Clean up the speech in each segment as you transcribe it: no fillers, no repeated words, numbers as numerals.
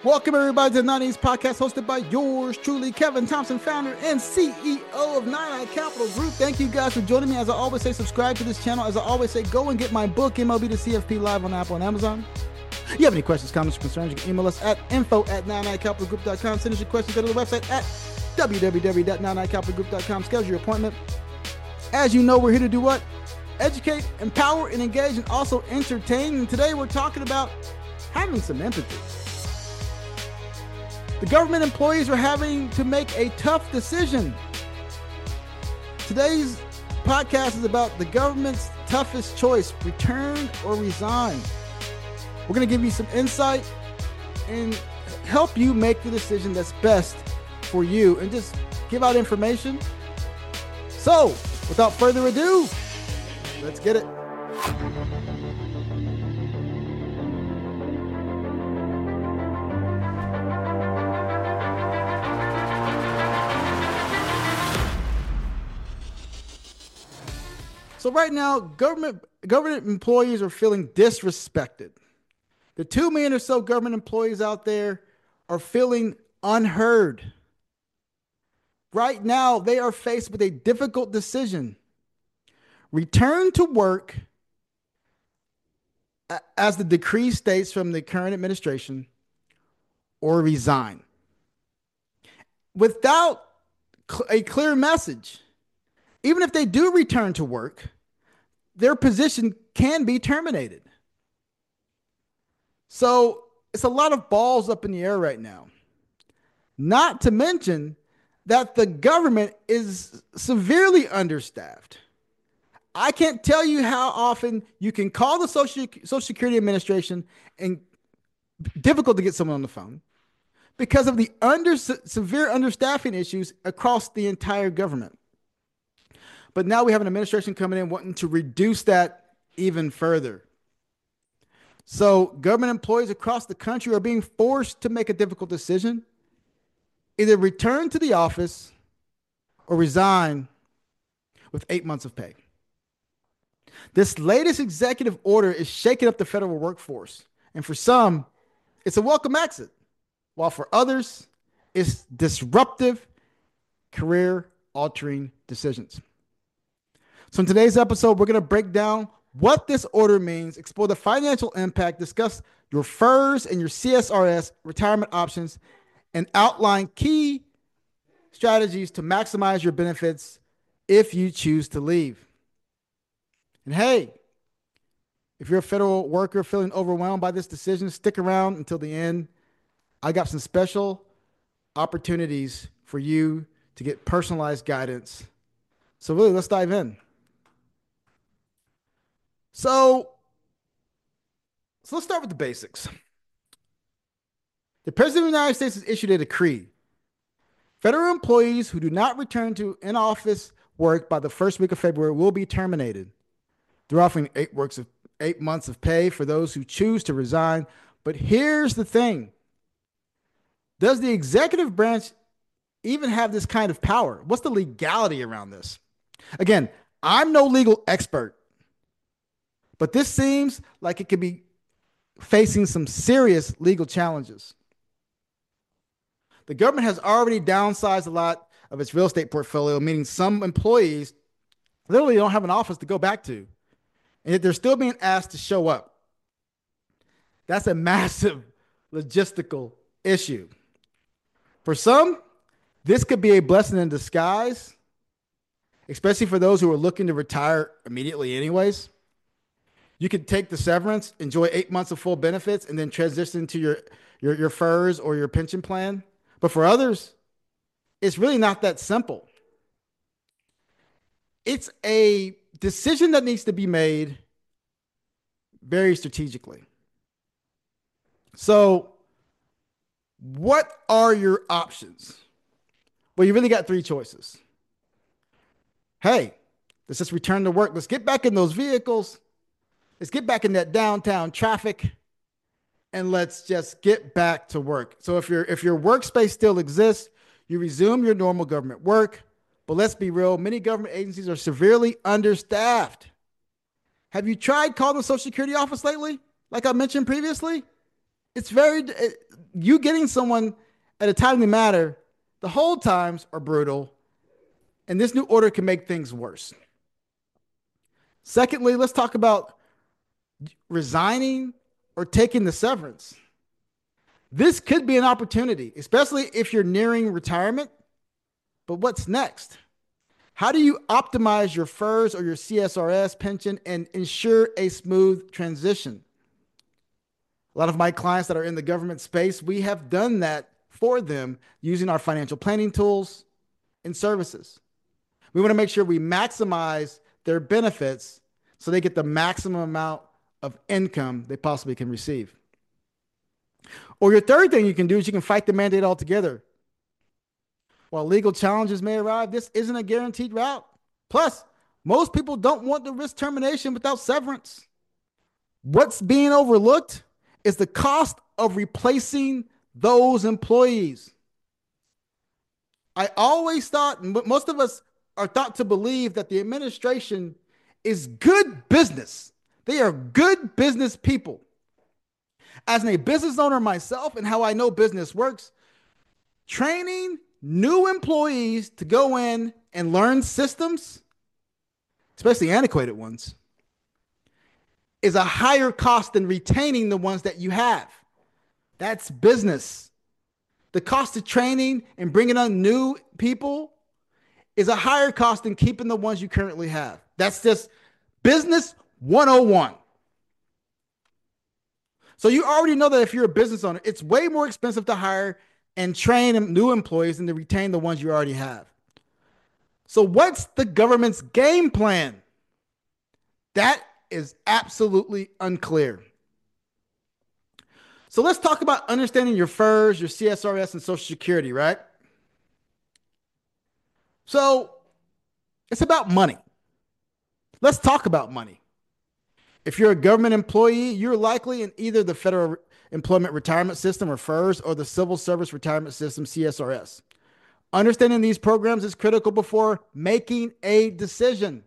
Welcome everybody to the 90s podcast hosted by yours truly, Kevin Thompson, founder and CEO of 99 Capital Group. Thank you guys for joining me. As I always say, subscribe to this channel. As I always say, go and get my book, MLB to CFP, live on Apple and Amazon. If you have any questions, comments, or concerns, you can email us at info@99capitalgroup.com. Send us your questions, go to the website at www.99capitalgroup.com. Schedule your appointment. As you know, we're here to do what? Educate, empower, and engage, and also entertain. And today we're talking about having some empathy. The government employees are having to make a tough decision. Today's podcast is about the government's toughest choice: return or resign. We're going to give you some insight and help you make the decision that's best for you and just give out information. So, without further ado, let's get it. So right now, government employees are feeling disrespected. The 2 million or so government employees out there are feeling unheard. Right now, they are faced with a difficult decision: return to work, as the decree states from the current administration, or resign. Without a clear message, even if they do return to work, their position can be terminated. So it's a lot of balls up in the air right now. Not to mention that the government is severely understaffed. I can't tell you how often you can call the Social Security Administration and difficult to get someone on the phone because of the severe understaffing issues across the entire government. But now we have an administration coming in wanting to reduce that even further. So government employees across the country are being forced to make a difficult decision: either return to the office or resign with 8 months of pay. This latest executive order is shaking up the federal workforce. And for some, it's a welcome exit, while for others, it's disruptive, career-altering decisions. So in today's episode, we're going to break down what this order means, explore the financial impact, discuss your FERS and your CSRS retirement options, and outline key strategies to maximize your benefits if you choose to leave. And hey, if you're a federal worker feeling overwhelmed by this decision, stick around until the end. I got some special opportunities for you to get personalized guidance. So really, let's dive in. So let's start with the basics. The President of the United States has issued a decree. Federal employees who do not return to in-office work by the first week of February will be terminated. They're offering 8 months of pay for those who choose to resign. But here's the thing: does the executive branch even have this kind of power? What's the legality around this? Again, I'm no legal expert, but this seems like it could be facing some serious legal challenges. The government has already downsized a lot of its real estate portfolio, meaning some employees literally don't have an office to go back to, and yet they're still being asked to show up. That's a massive logistical issue. For some, this could be a blessing in disguise, especially for those who are looking to retire immediately anyways. You could take the severance, enjoy 8 months of full benefits, and then transition to your FERS or your pension plan. But for others, it's really not that simple. It's a decision that needs to be made very strategically. So, what are your options? Well, you really got 3 choices. Hey, let's just return to work. Let's get back in those vehicles. Let's get back in that downtown traffic, and let's just get back to work. So if your workspace still exists, you resume your normal government work. But let's be real, many government agencies are severely understaffed. Have you tried calling the Social Security office lately? Like I mentioned previously, you getting someone at a timely manner, the hold times are brutal, and this new order can make things worse. Secondly, let's talk about resigning or taking the severance. This could be an opportunity, especially if you're nearing retirement. But what's next? How do you optimize your FERS or your CSRS pension and ensure a smooth transition? A lot of my clients that are in the government space, we have done that for them using our financial planning tools and services. We want to make sure we maximize their benefits so they get the maximum amount of income they possibly can receive. Or your third thing you can do is you can fight the mandate altogether. While legal challenges may arrive, this isn't a guaranteed route. Plus, most people don't want to risk termination without severance. What's being overlooked is the cost of replacing those employees. I always thought, and most of us are thought to believe, that the administration is good business. They are good business people. As a business owner myself and how I know business works, training new employees to go in and learn systems, especially antiquated ones, is a higher cost than retaining the ones that you have. That's business. The cost of training and bringing on new people is a higher cost than keeping the ones you currently have. That's just business 101. So you already know that if you're a business owner, it's way more expensive to hire and train new employees than to retain the ones you already have. So what's the government's game plan? That is absolutely unclear. So let's talk about understanding your FERS, your CSRS, and Social Security, right? So it's about money. Let's talk about money. If you're a government employee, you're likely in either the Federal Employment Retirement System, or FERS, or the Civil Service Retirement System, CSRS. Understanding these programs is critical before making a decision.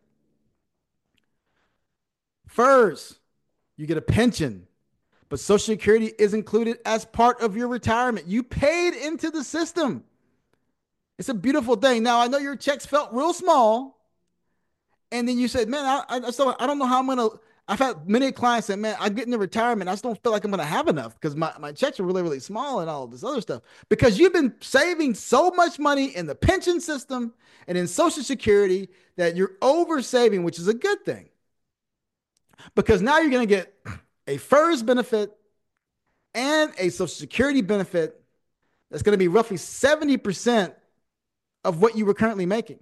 FERS, you get a pension, but Social Security is included as part of your retirement. You paid into the system. It's a beautiful thing. Now, I know your checks felt real small, and then you said, man, I don't know how I'm going to. I've had many clients say, man, I get into retirement. I just don't feel like I'm going to have enough because my checks are really, really small and all of this other stuff. Because you've been saving so much money in the pension system and in Social Security that you're over saving, which is a good thing. Because now you're going to get a FERS benefit and a Social Security benefit that's going to be roughly 70% of what you were currently making.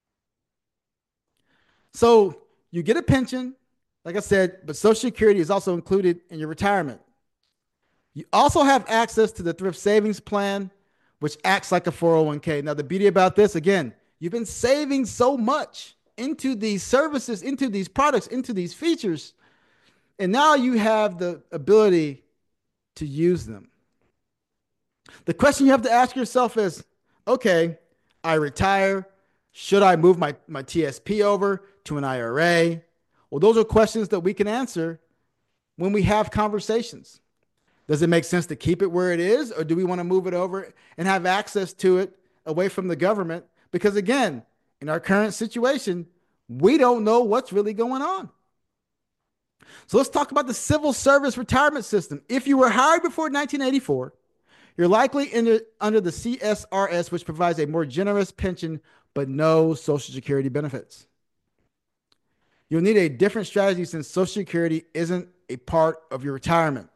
So you get a pension, like I said, but Social Security is also included in your retirement. You also have access to the Thrift Savings Plan, which acts like a 401k. Now, the beauty about this, again, you've been saving so much into these services, into these products, into these features, and now you have the ability to use them. The question you have to ask yourself is, okay, I retire. Should I move my TSP over to an IRA? Well, those are questions that we can answer when we have conversations. Does it make sense to keep it where it is, or do we want to move it over and have access to it away from the government? Because again, in our current situation, we don't know what's really going on. So let's talk about the Civil Service Retirement System. If you were hired before 1984, you're likely under the CSRS, which provides a more generous pension, but no Social Security benefits. You'll need a different strategy since Social Security isn't a part of your retirement.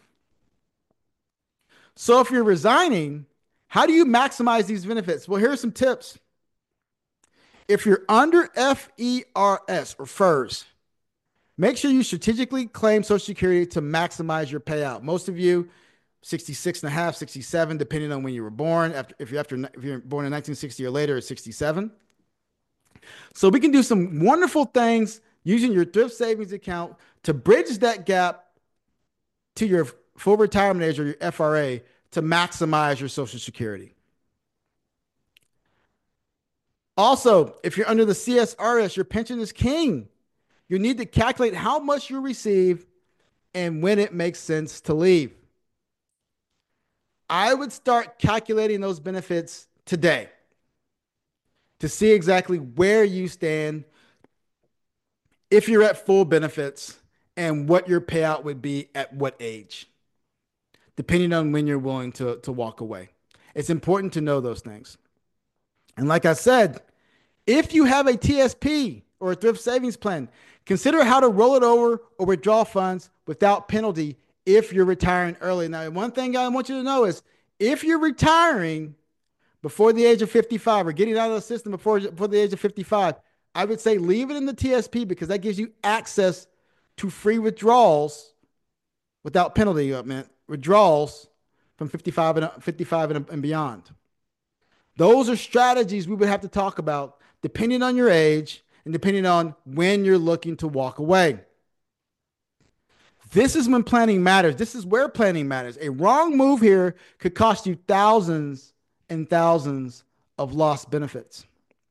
So if you're resigning, how do you maximize these benefits? Well, here are some tips. If you're under FERS or FERS, make sure you strategically claim Social Security to maximize your payout. Most of you, 66 and a half, 67, depending on when you were born. If you're born in 1960 or later, it's 67. So we can do some wonderful things using your thrift savings account to bridge that gap to your full retirement age or your FRA to maximize your Social Security. Also, if you're under the CSRS, your pension is king. You need to calculate how much you receive and when it makes sense to leave. I would start calculating those benefits today to see exactly where you stand if you're at full benefits and what your payout would be at what age, depending on when you're willing to walk away. It's important to know those things. And like I said, if you have a TSP or a thrift savings plan, consider how to roll it over or withdraw funds without penalty if you're retiring early. Now, one thing I want you to know is if you're retiring before the age of 55 or getting out of the system before the age of 55, I would say leave it in the TSP because that gives you access to free withdrawals without penalty. I mean, withdrawals from 55 and beyond. Those are strategies we would have to talk about depending on your age and depending on when you're looking to walk away. This is when planning matters. This is where planning matters. A wrong move here could cost you thousands and thousands of lost benefits.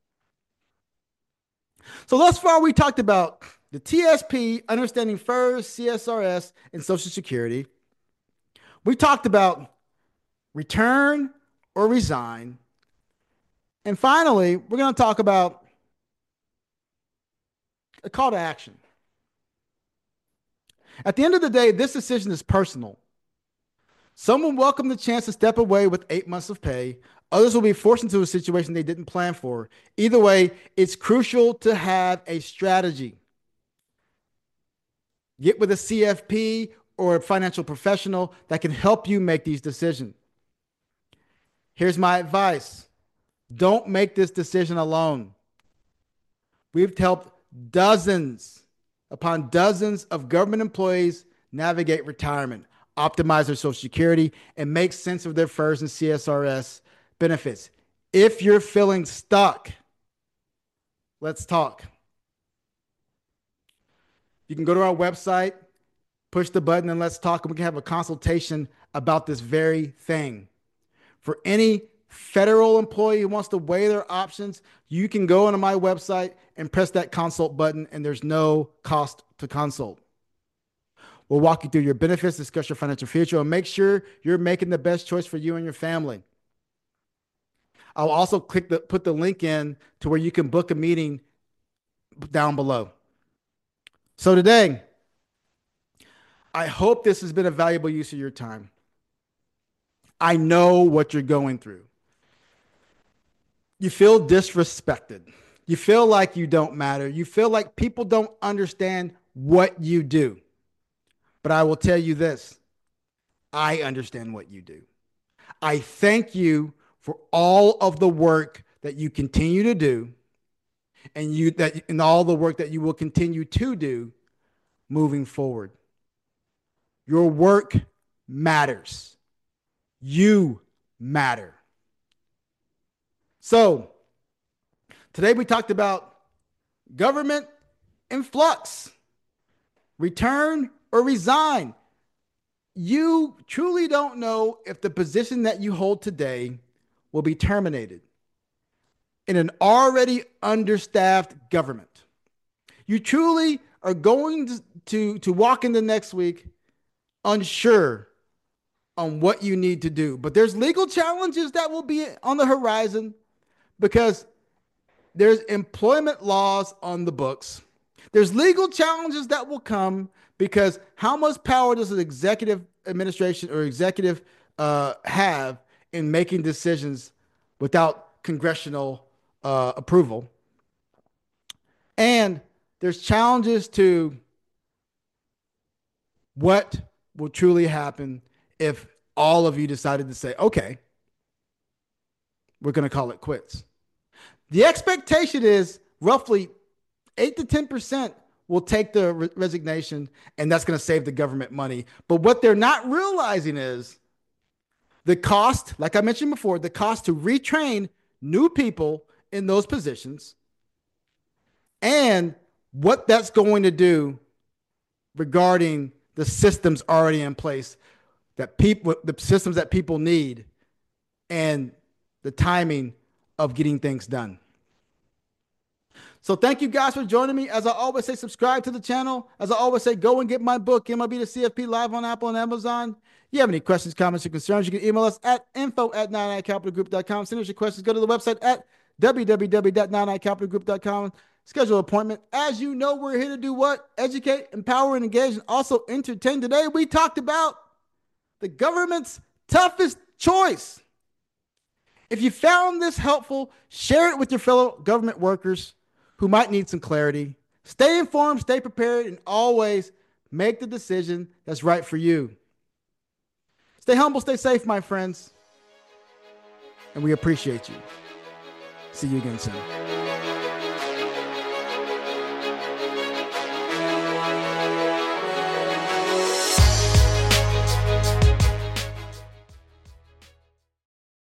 So thus far, we talked about the TSP, understanding FERS, CSRS, and Social Security. We talked about return or resign. And finally, we're going to talk about a call to action. At the end of the day, this decision is personal. Some will welcome the chance to step away with 8 months of pay. Others will be forced into a situation they didn't plan for. Either way, it's crucial to have a strategy. Get with a CFP or a financial professional that can help you make these decisions. Here's my advice. Don't make this decision alone. We've helped dozens upon dozens of government employees navigate retirement, optimize their Social Security, and make sense of their FERS and CSRS benefits. If you're feeling stuck, let's talk. You can go to our website, push the button, and let's talk, and we can have a consultation about this very thing. For any federal employee who wants to weigh their options, you can go onto my website and press that consult button, and there's no cost to consult. We'll walk you through your benefits, discuss your financial future, and make sure you're making the best choice for you and your family. I'll also put the link in to where you can book a meeting down below. So today, I hope this has been a valuable use of your time. I know what you're going through. You feel disrespected. You feel like you don't matter. You feel like people don't understand what you do. But I will tell you this. I understand what you do. I thank you for all of the work that you continue to do and all the work that you will continue to do moving forward. Your work matters. You matter. So, today we talked about government in flux, return or resign. You truly don't know if the position that you hold today will be terminated in an already understaffed government. You truly are going to walk into next week unsure on what you need to do. But there's legal challenges that will be on the horizon because there's employment laws on the books. There's legal challenges that will come because how much power does an executive administration or executive have in making decisions without congressional approval? And there's challenges to what will truly happen if all of you decided to say, okay, we're going to call it quits. The expectation is roughly 8 to 10% will take the resignation, and that's going to save the government money. But what they're not realizing is the cost, like I mentioned before, the cost to retrain new people in those positions and what that's going to do regarding the systems already in place the systems that people need and the timing of getting things done. So thank you guys for joining me. As I always say, subscribe to the channel. As I always say, go and get my book, MLB to CFP, live on Apple and Amazon. If you have any questions, comments, or concerns, you can email us at info@99capitalgroup.com. Send us your questions. Go to the website at www.99capitalgroup.com. Schedule an appointment. As you know, we're here to do what? Educate, empower, and engage, and also entertain. Today, we talked about the government's toughest choice. If you found this helpful, share it with your fellow government workers who might need some clarity. Stay informed, stay prepared, and always make the decision that's right for you. Stay humble, stay safe, my friends. And we appreciate you. See you again soon.